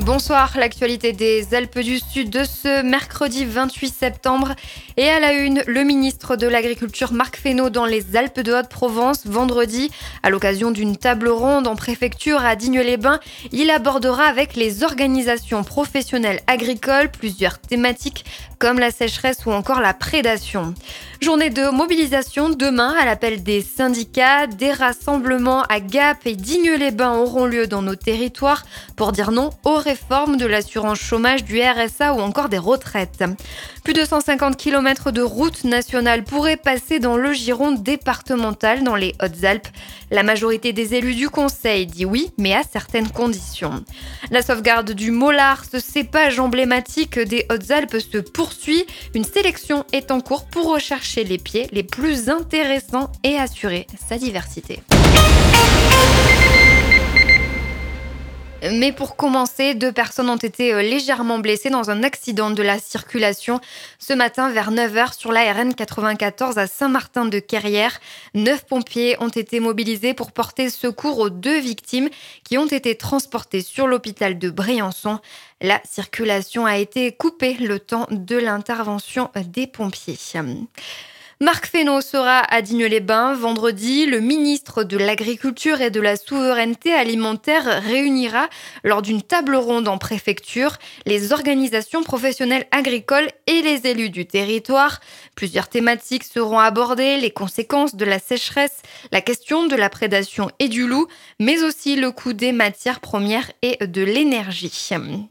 Bonsoir, l'actualité des Alpes du Sud de ce mercredi 28 septembre. Et à la une, le ministre de l'Agriculture Marc Fesneau dans les Alpes de Haute-Provence vendredi. À l'occasion d'une table ronde en préfecture à Digne-les-Bains, il abordera avec les organisations professionnelles agricoles plusieurs thématiques comme la sécheresse ou encore la prédation. Journée de mobilisation demain à l'appel des syndicats. Des rassemblements à Gap et Digne-les-Bains auront lieu dans nos territoires pour dire non aux réformes de l'assurance chômage, du RSA ou encore des retraites. Plus de 150 km de routes nationales pourraient passer dans le giron départemental dans les Hautes-Alpes. La majorité des élus du Conseil dit oui, mais à certaines conditions. La sauvegarde du Mollard, ce cépage emblématique des Hautes-Alpes, se poursuit. Une sélection est en cours pour rechercher les pieds les plus intéressants et assurer sa diversité. Mais pour commencer, 2 personnes ont été légèrement blessées dans un accident de la circulation ce matin vers 9h sur la RN 94 à Saint-Martin-de-Querrières. 9 pompiers ont été mobilisés pour porter secours aux 2 victimes qui ont été transportées sur l'hôpital de Briançon. La circulation a été coupée le temps de l'intervention des pompiers. Marc Fesneau sera à Digne-les-Bains vendredi. Le ministre de l'Agriculture et de la Souveraineté alimentaire réunira lors d'une table ronde en préfecture les organisations professionnelles agricoles et les élus du territoire. Plusieurs thématiques seront abordées, les conséquences de la sécheresse, la question de la prédation et du loup, mais aussi le coût des matières premières et de l'énergie.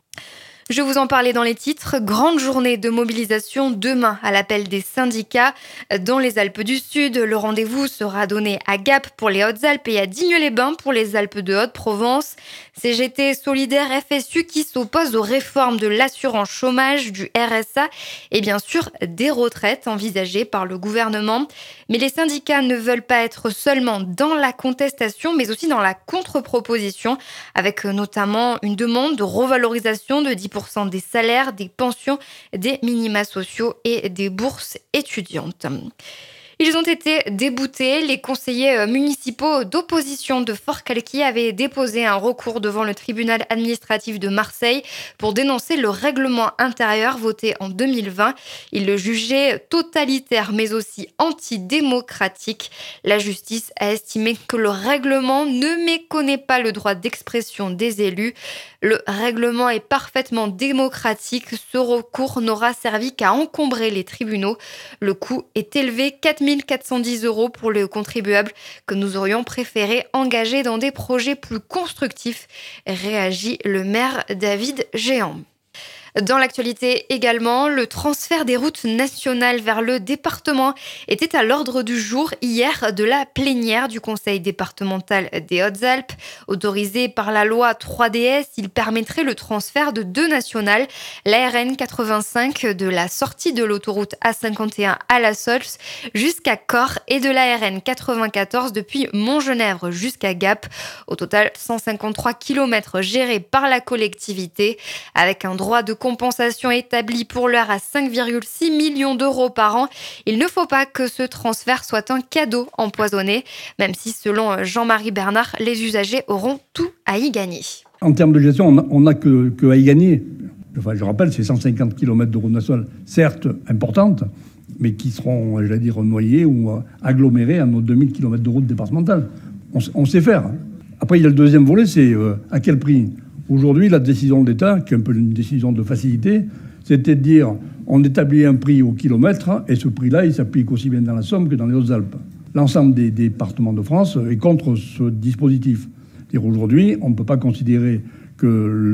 Je vous en parlais dans les titres. Grande journée de mobilisation demain à l'appel des syndicats dans les Alpes du Sud. Le rendez-vous sera donné à Gap pour les Hautes-Alpes et à Digne-les-Bains pour les Alpes de Haute-Provence. CGT, Solidaire, FSU qui s'opposent aux réformes de l'assurance chômage, du RSA et bien sûr des retraites envisagées par le gouvernement. Mais les syndicats ne veulent pas être seulement dans la contestation mais aussi dans la contre-proposition avec notamment une demande de revalorisation de 10% des salaires, des pensions, des minima sociaux et des bourses étudiantes. Ils ont été déboutés. Les conseillers municipaux d'opposition de Forcalquier avaient déposé un recours devant le tribunal administratif de Marseille pour dénoncer le règlement intérieur voté en 2020. Ils le jugeaient totalitaire mais aussi antidémocratique. La justice a estimé que le règlement ne méconnaît pas le droit d'expression des élus. Le règlement est parfaitement démocratique. Ce recours n'aura servi qu'à encombrer les tribunaux. Le coût est élevé, 4 410 € pour le contribuable que nous aurions préféré engager dans des projets plus constructifs, réagit le maire David Géant. Dans l'actualité également, le transfert des routes nationales vers le département était à l'ordre du jour hier de la plénière du Conseil départemental des Hautes-Alpes. Autorisé par la loi 3DS, il permettrait le transfert de 2 nationales, la RN 85 de la sortie de l'autoroute A51 à La Sols jusqu'à Corps et de la RN 94 depuis Montgenèvre jusqu'à Gap. Au total, 153 km gérés par la collectivité avec un droit de compensation établie pour l'heure à 5,6 millions d'euros par an. Il ne faut pas que ce transfert soit un cadeau empoisonné, même si selon Jean-Marie Bernard, les usagers auront tout à y gagner. En termes de gestion, on n'a que à y gagner. Enfin, je rappelle, c'est 150 km de route nationale, certes importantes, mais qui seront, noyées ou agglomérées à nos 2000 km de route départementale. On sait faire. Après, il y a le deuxième volet, c'est à quel prix ? Aujourd'hui, la décision de l'État, qui est un peu une décision de facilité, c'était de dire on établit un prix au kilomètre et ce prix-là, il s'applique aussi bien dans la Somme que dans les Hautes-Alpes. L'ensemble des départements de France est contre ce dispositif. C'est-à-dire aujourd'hui, on ne peut pas considérer que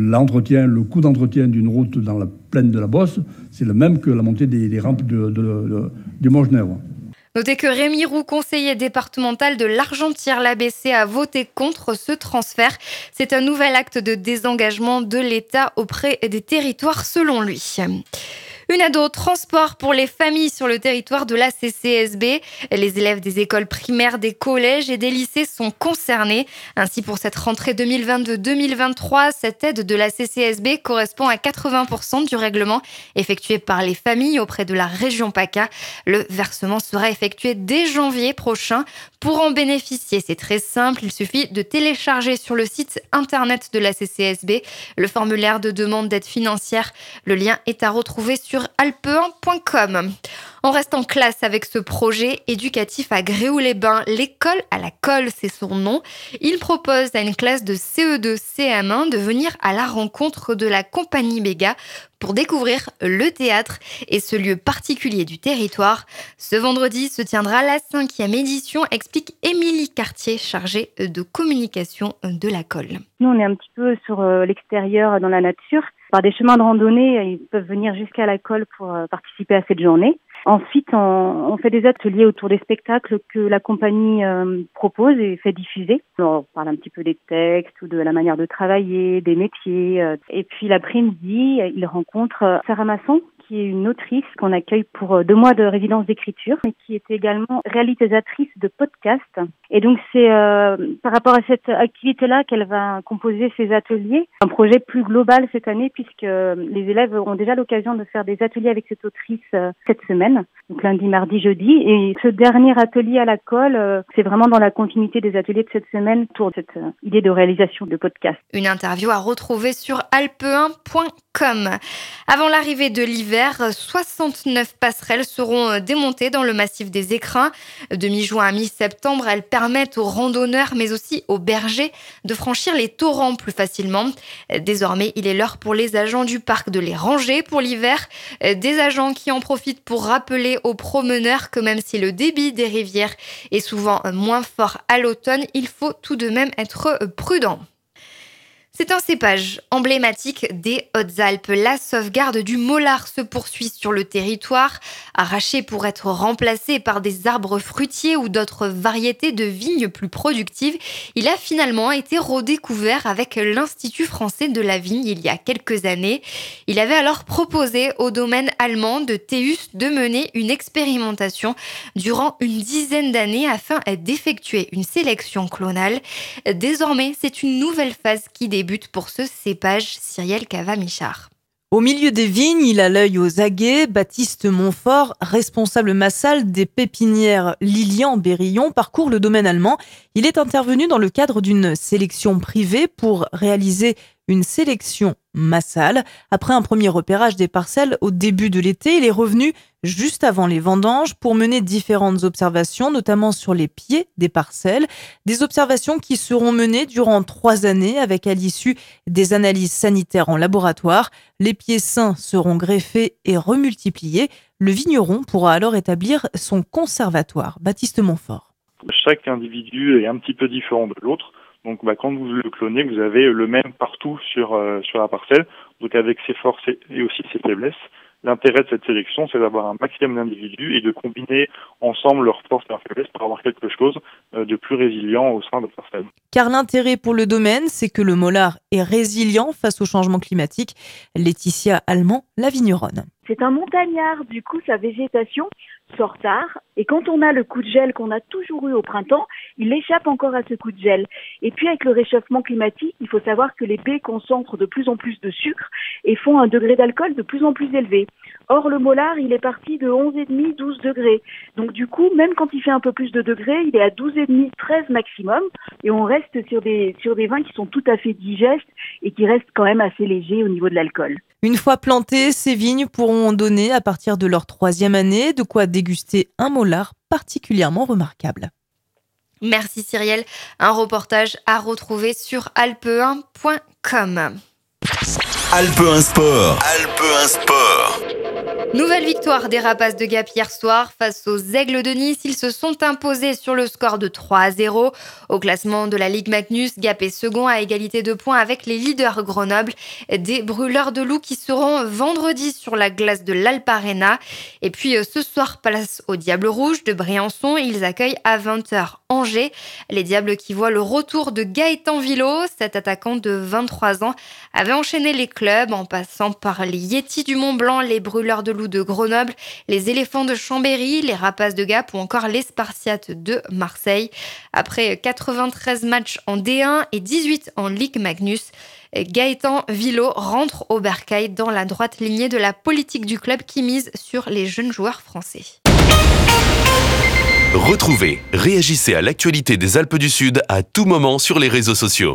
le coût d'entretien d'une route dans la plaine de la Bosse, c'est le même que la montée des rampes du Montgenèvre. Notez que Rémi Roux, conseiller départemental de l'Argentière-l'ABC, a voté contre ce transfert. C'est un nouvel acte de désengagement de l'État auprès des territoires, selon lui. Une aide au transport pour les familles sur le territoire de la CCSB. Les élèves des écoles primaires, des collèges et des lycées sont concernés. Ainsi, pour cette rentrée 2022-2023, cette aide de la CCSB correspond à 80% du règlement effectué par les familles auprès de la région PACA. Le versement sera effectué dès janvier prochain. Pour en bénéficier, c'est très simple. Il suffit de télécharger sur le site internet de la CCSB le formulaire de demande d'aide financière. Le lien est à retrouver sur alpe1.com. On reste en classe avec ce projet éducatif à Gréoux-les-Bains. L'école à la colle, c'est son nom. Il propose à une classe de CE2, CM1 de venir à la rencontre de la compagnie Béga pour découvrir le théâtre et ce lieu particulier du territoire. Ce vendredi se tiendra la 5e édition, explique Émilie Cartier, chargée de communication de la colle. Nous, on est un petit peu sur l'extérieur, dans la nature. Par des chemins de randonnée, ils peuvent venir jusqu'à la colle pour participer à cette journée. Ensuite, on fait des ateliers autour des spectacles que la compagnie propose et fait diffuser. On parle un petit peu des textes ou de la manière de travailler, des métiers. Et puis l'après-midi, ils rencontrent Sarah Masson, qui est une autrice qu'on accueille pour 2 mois de résidence d'écriture, mais qui est également réalisatrice de podcasts. Et donc c'est par rapport à cette activité-là qu'elle va composer ses ateliers. Un projet plus global cette année, puisque les élèves auront déjà l'occasion de faire des ateliers avec cette autrice cette semaine, donc lundi, mardi, jeudi. Et ce dernier atelier à la colle, c'est vraiment dans la continuité des ateliers de cette semaine autour de cette idée de réalisation de podcasts. Une interview à retrouver sur alpe1.com. Avant l'arrivée de l'hiver, 69 passerelles seront démontées dans le massif des Écrins. De mi-juin à mi-septembre, elles permettent aux randonneurs, mais aussi aux bergers, de franchir les torrents plus facilement. Désormais, il est l'heure pour les agents du parc de les ranger pour l'hiver. Des agents qui en profitent pour rappeler aux promeneurs que même si le débit des rivières est souvent moins fort à l'automne, il faut tout de même être prudent. C'est un cépage emblématique des Hautes-Alpes. La sauvegarde du mollard se poursuit sur le territoire. Arraché pour être remplacé par des arbres fruitiers ou d'autres variétés de vignes plus productives, il a finalement été redécouvert avec l'Institut français de la vigne il y a quelques années. Il avait alors proposé au domaine allemand de Théus de mener une expérimentation durant une dizaine d'années afin d'effectuer une sélection clonale. Désormais, c'est une nouvelle phase qui débute pour ce cépage. Cyrielle Cava-Michard. Au milieu des vignes, il a l'œil aux aguets. Baptiste Montfort, responsable massal des pépinières Lilian-Berillon, parcourt le domaine allemand. Il est intervenu dans le cadre d'une sélection privée pour réaliser une sélection massale. Après un premier repérage des parcelles au début de l'été, il est revenu juste avant les vendanges pour mener différentes observations, notamment sur les pieds des parcelles. Des observations qui seront menées durant 3 années avec à l'issue des analyses sanitaires en laboratoire. Les pieds sains seront greffés et remultipliés. Le vigneron pourra alors établir son conservatoire. Baptiste Montfort. Chaque individu est un petit peu différent de l'autre. Donc quand vous le clonez, vous avez le même partout sur la parcelle, donc avec ses forces et aussi ses faiblesses. L'intérêt de cette sélection, c'est d'avoir un maximum d'individus et de combiner ensemble leurs forces et leurs faiblesses pour avoir quelque chose de plus résilient au sein de la parcelle. Car l'intérêt pour le domaine, c'est que le mollard est résilient face au changement climatique. Laetitia Allemand, la vigneronne. C'est un montagnard, du coup sa végétation sort tard et quand on a le coup de gel qu'on a toujours eu au printemps, il échappe encore à ce coup de gel. Et puis avec le réchauffement climatique, il faut savoir que les baies concentrent de plus en plus de sucre et font un degré d'alcool de plus en plus élevé. Or le mollard, il est parti de 11,5, 12 degrés. Donc du coup, même quand il fait un peu plus de degrés, il est à 12,5, 13 maximum et on reste sur des vins qui sont tout à fait digestes et qui restent quand même assez légers au niveau de l'alcool. Une fois plantées, ces vignes pourront donner, à partir de leur 3e année, de quoi déguster un mollard particulièrement remarquable. Merci Cyrielle. Un reportage à retrouver sur alpe1.com. Alpe 1 Sport. Alpe 1 Sport. Nouvelle victoire des Rapaces de Gap hier soir face aux Aigles de Nice. Ils se sont imposés sur le score de 3-0. Au classement de la Ligue Magnus, Gap est second à égalité de points avec les leaders Grenoble. Des brûleurs de loups qui seront vendredi sur la glace de l'Alp Arena. Et puis ce soir, place au Diable Rouge de Briançon. Ils accueillent à 20h Angers. Les Diables qui voient le retour de Gaëtan Villot. Cet attaquant de 23 ans avait enchaîné les clubs en passant par les Yétis du Mont-Blanc, les brûleurs de loups Loups de Grenoble, les Éléphants de Chambéry, les Rapaces de Gap ou encore les Spartiates de Marseille. Après 93 matchs en D1 et 18 en Ligue Magnus, Gaëtan Villot rentre au Bercail dans la droite lignée de la politique du club qui mise sur les jeunes joueurs français. Retrouvez, réagissez à l'actualité des Alpes du Sud à tout moment sur les réseaux sociaux.